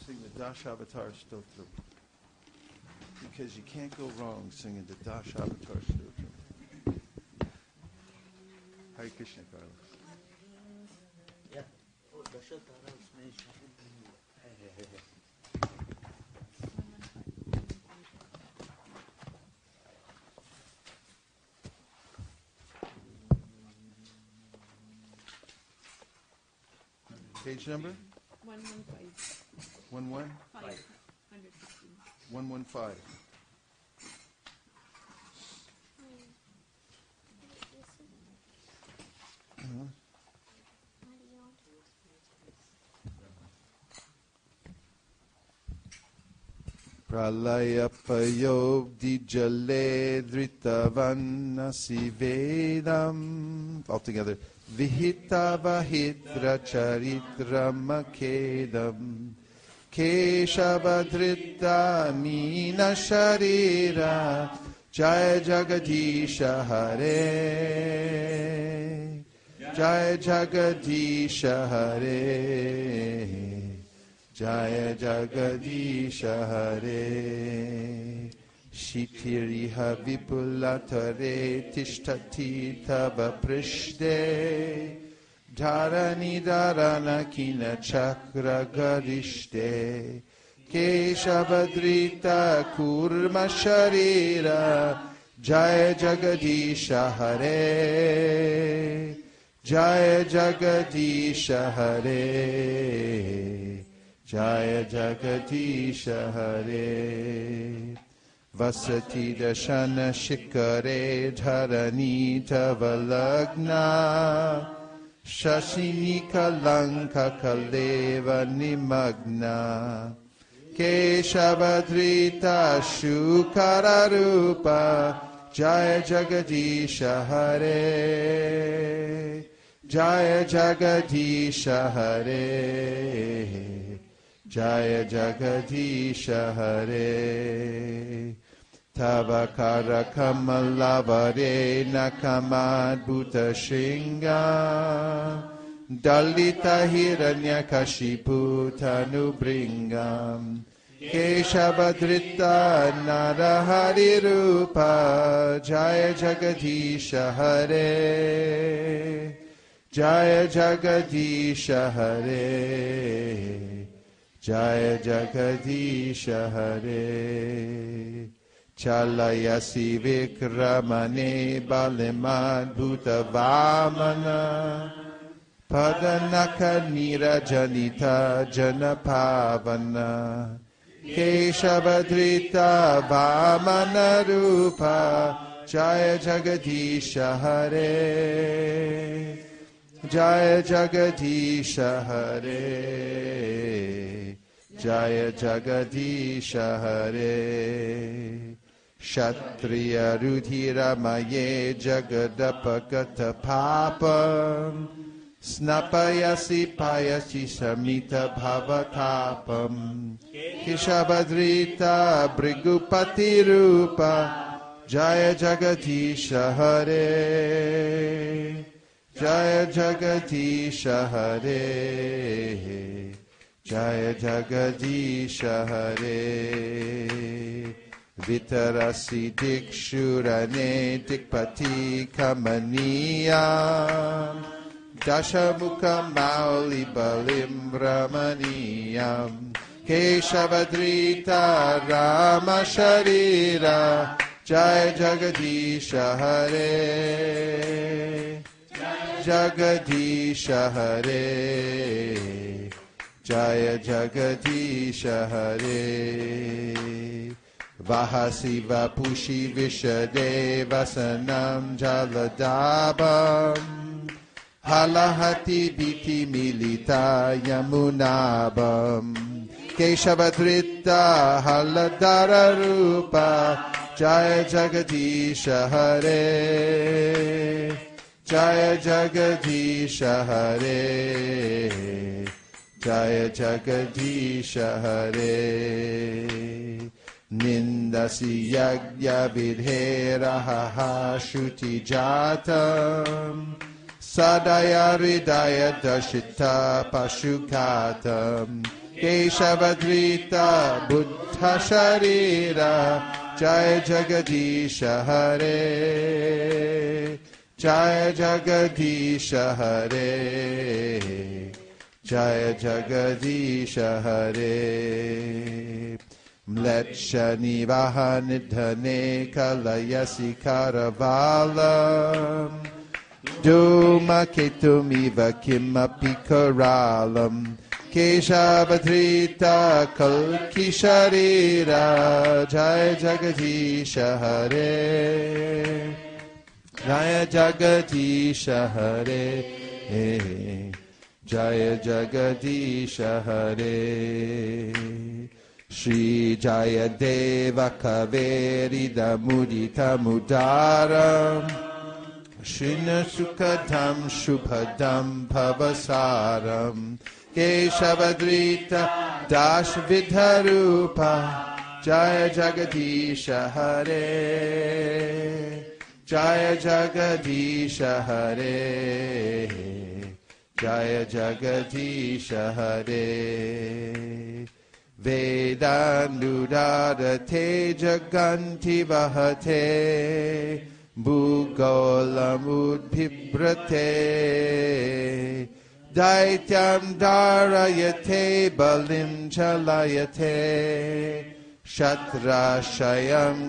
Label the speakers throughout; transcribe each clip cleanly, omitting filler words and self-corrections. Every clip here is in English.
Speaker 1: sing the Dashavatara Stotram. Because you can't go wrong singing the Dashavatara Stotram. Hare Krishna, Carlos.
Speaker 2: Yeah. Oh, Dashavatara usme shahid nahi hai.
Speaker 1: Page number?
Speaker 3: 115.
Speaker 1: 115? 115. Pralayapayobdi jale dritavannasi vedam. All together. Vihita vahidra charitra makedam. Keshavadrita mina sharira. Jai Jagadisha Hare. Jai Jagadisha Hare. Jaya Jagadisha Hare. Shitiriha Vipulatare Tishtati Tava Prishde. Dharani Dharana Kina Chakra Garishte. Keshavadrita Kurma Sharira. Jaya Jagadisha Hare. Jaya Jagadisha Hare. Jaya Jagadisha Hare. Vasati Dashana Shikare Dharani Tavalagna. Shashini Kalanka Kaleva Nimagna. Keshavadrita Shukararupa. Jaya Jagadisha Hare. Jaya Jagadisha Hare. Jaya Jagadisha Hare. Tavakara Kamalavare Nakamad Bhuta Shinga. Dalita Hiranyakashipu Tanubringam. Keshavadrita Narahari Rupa. Jaya Jagadisha Hare. Jaya Jagadisha Hare. Jaya Jagadisha Hare. Chalayasi Vikramane Balimad Bhuta Vamana. Padanaka Nirajanita Janapavana. Keshavadrita Vamana Rupa. Jaya Jagadisha Hare. Jaya Jagadisha Hare. Jaya Jagadisha Hare. Kshatriya Rudhira Maye Jagadapakata Papam. Snapayasi Payasi Samita Bhavatapam. Keshavadrita Brigupati Rupa. Jaya Jagadisha Hare. Jaya Jagadisha Hare. Jaya Jagadisha Hare. Vitarasi Dikshurane Dikpati Kamaniyam. Dashamukha Mauli Balim Ramaniyam. Keshavadrita Rama Sharira. Jaya Jagadisha Hare. Jagadisha Hare. Jaya Jagadisha Hare. Vahasi Vapushi Vishade Vasanam Jaladabam. Halahati Biti Milita Yamunabam. Keshavadrita Haladara Rupa. Jaya Jagadisha Hare. Jaya Jagadisha Hare. Jaya Jagadisha Hare. Nindasi Yagya Vidheraha Shuti Jatam. Sadaya Ridaya Dashita Pashukatam. Keshavadrita Buddha Sharira, Jaya Jagadisha Hare, Jaya Jagadisha Hare, Jaya Jagadisha Hare. Mletsha Nivaha Nidhane Kalayasi Karavalam, Duma Ketumiva Kimapi Karalam, Keshavadrita Kalkisharira, Jaya Jagadisha Hare, Jaya Jagadisha Hare, Jaya Jagadisha Hare. Shri Jaya Deva Kaveri Damudita Mudaram, Shrina Sukadam Shubhadam Pavasaram, Keshavadrita Dash Vidharupa, Jaya Jagadisha Hare, Jaya Jagadisha Hare, Jaya Jagadisha Hare. Vedandudadate Jaganti Vahate, Bhugolamudbhibrate, Daityam Darayate Balim Chalayate, Shatrashayam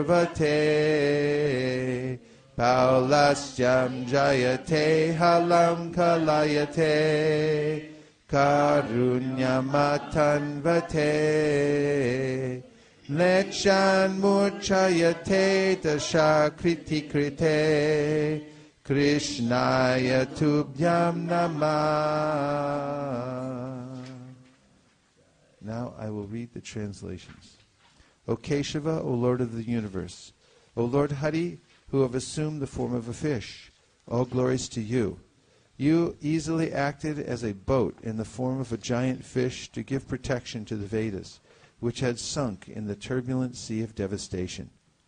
Speaker 1: Kurvate, Paulasyam Jayate Halam Kalayate, Karunyamatanvate, Lechan Murchayate Dashakriti Krite, Krishnaya Tubhyam Namah. Now I will read the translations. O Keshava, O Lord of the universe, O Lord Hari, who have assumed the form of a fish, all glories to you. You easily acted as a boat in the form of a giant fish to give protection to the Vedas, which had sunk in the turbulent sea of devastation.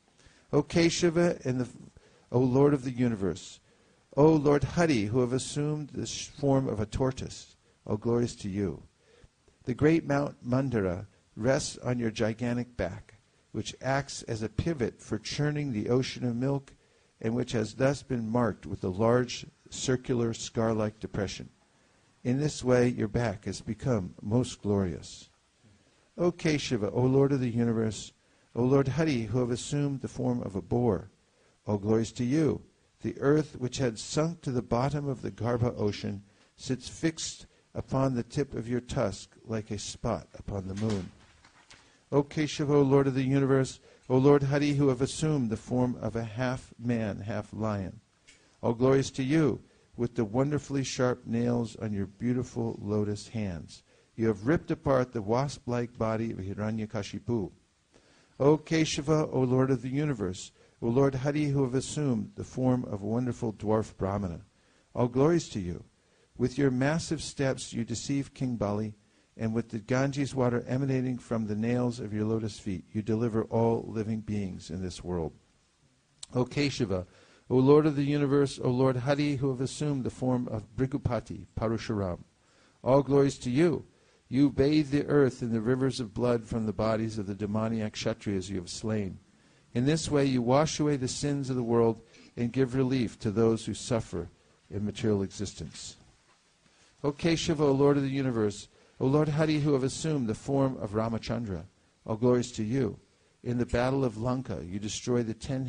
Speaker 1: O Keshava, O Lord of the universe, O Lord Hari, who have assumed the form of a tortoise, all glories to you. The great Mount Mandara rests on your gigantic back, which acts as a pivot for churning the ocean of milk, and which has thus been marked with a large circular scar-like depression. In this way, your back has become most glorious. O Keshava, O Lord of the universe, O Lord Hari, who have assumed the form of a boar, all glories to you. The earth, which had sunk to the bottom of the Garbha ocean, sits fixed upon the tip of your tusk like a spot upon the moon. O Keshava, O Lord of the universe, O Lord Hari, who have assumed the form of a half man, half lion, all glories to you, with the wonderfully sharp nails on your beautiful lotus hands. You have ripped apart the wasp-like body of Hiranyakashipu. O Keshava, O Lord of the universe, O Lord Hari, who have assumed the form of a wonderful dwarf Brahmana, all glories to you. With your massive steps you deceive King Bali, and with the Ganges water emanating from the nails of your lotus feet, you deliver all living beings in this world. O Keshava, O Lord of the universe, O Lord Hari, who have assumed the form of Bhrigupati, Parashuram, all glories to you. You bathe the earth in the rivers of blood from the bodies of the demoniac Kshatriyas you have slain. In this way you wash away the sins of the world and give relief to those who suffer in material existence. O Keshava, O Lord of the universe, O Lord Hari, who have assumed the form of Ramachandra, all glories to you. In the battle of Lanka you destroy the 10